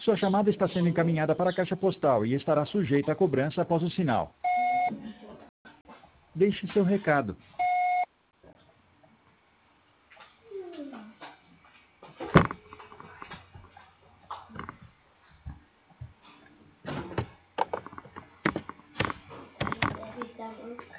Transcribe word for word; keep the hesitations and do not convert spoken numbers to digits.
Sua chamada está sendo encaminhada para a caixa postal e estará sujeita a cobrança após o sinal. Deixe seu recado. Tá bom.